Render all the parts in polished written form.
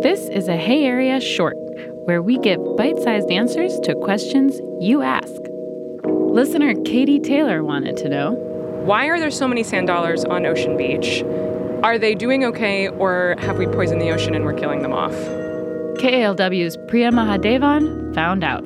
This is a Hey Area Short, where we give bite-sized answers to questions you ask. Listener Katie Taylor wanted to know, why are there so many sand dollars on Ocean Beach? Are they doing okay, or have we poisoned the ocean and we're killing them off? KALW's Priya Mahadevan found out.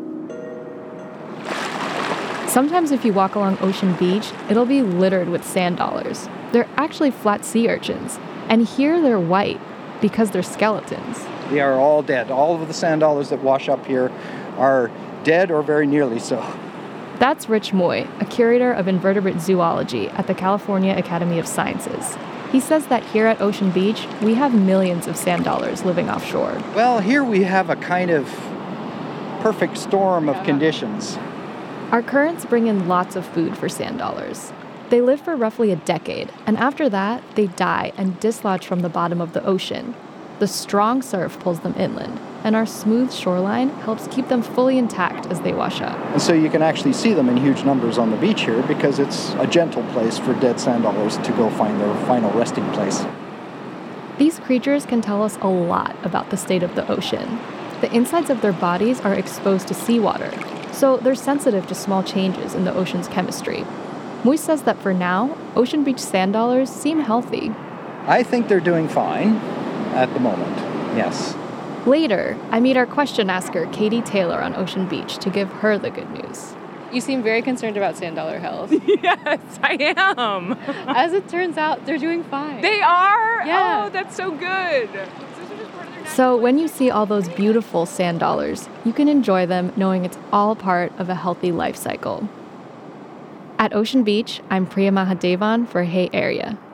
Sometimes if you walk along Ocean Beach, it'll be littered with sand dollars. They're actually flat sea urchins, and here they're white because they're skeletons. They are all dead. All of the sand dollars that wash up here are dead or very nearly so. That's Rich Moy, a curator of invertebrate zoology at the California Academy of Sciences. He says that here at Ocean Beach, we have millions of sand dollars living offshore. Well, here we have a kind of perfect storm of conditions. Our currents bring in lots of food for sand dollars. They live for roughly a decade, and after that, they die and dislodge from the bottom of the ocean. The strong surf pulls them inland, and our smooth shoreline helps keep them fully intact as they wash up. And so you can actually see them in huge numbers on the beach here because it's a gentle place for dead sand dollars to go find their final resting place. These creatures can tell us a lot about the state of the ocean. The insides of their bodies are exposed to seawater, so they're sensitive to small changes in the ocean's chemistry. Moy says that for now, Ocean Beach sand dollars seem healthy. I think they're doing fine at the moment, yes. Later, I meet our question asker, Katie Taylor, on Ocean Beach to give her the good news. You seem very concerned about sand dollar health. Yes, I am. As it turns out, they're doing fine. They are? Yeah. Oh, that's so good. So when you see all those beautiful sand dollars, you can enjoy them knowing it's all part of a healthy life cycle. At Ocean Beach, I'm Priya Mahadevan for Hey Area.